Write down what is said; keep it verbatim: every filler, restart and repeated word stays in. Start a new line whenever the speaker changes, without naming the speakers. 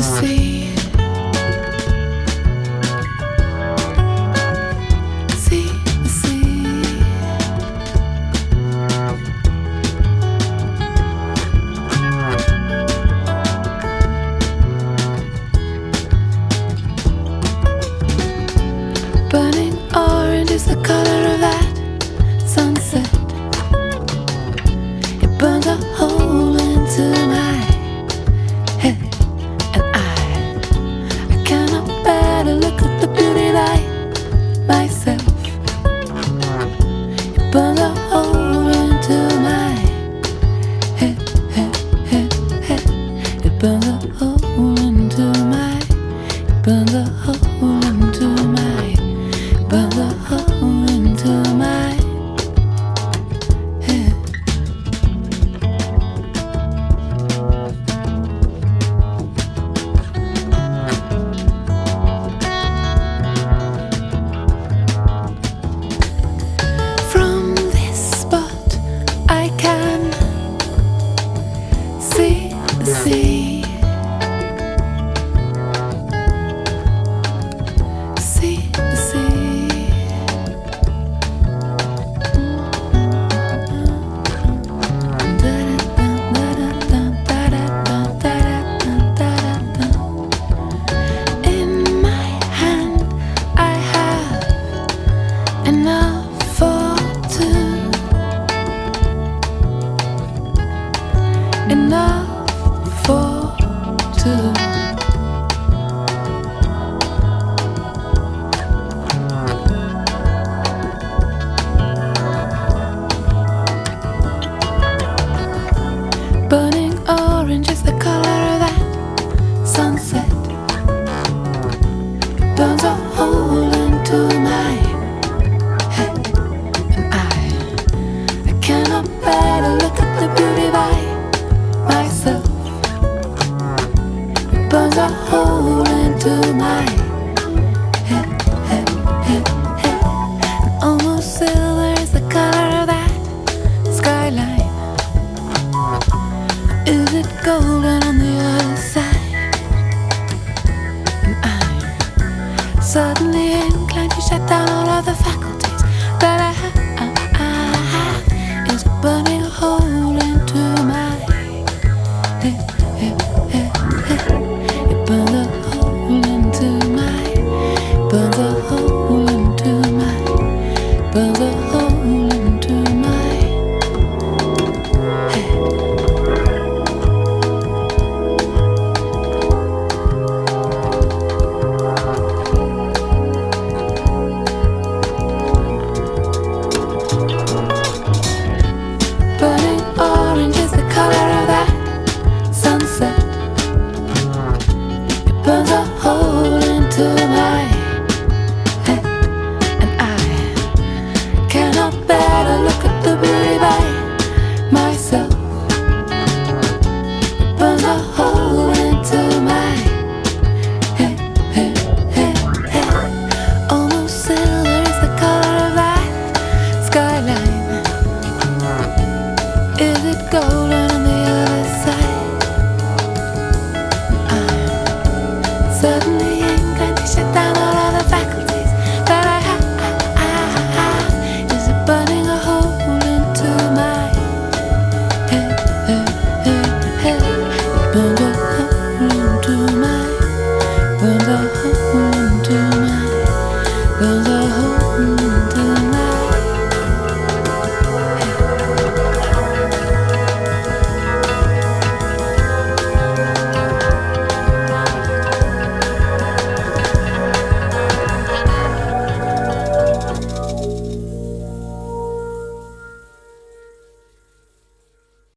the sea. See the sea. Burning orange is the color of that sunset. It burns a hole into my head, and I, I cannot bear to look at the beauty like myself. It burns a hole into my head, head, head, head. It burns a hole into my, it burns a hole into my, it burns a hole into my head. From this spot I can see the sea. See the sea. In my hand I have enough for two, enough for two. Burning orange is the color of that sunset. It burns a hole into my head, and I, I cannot bear to look at the beauty by myself. It burns a hole into my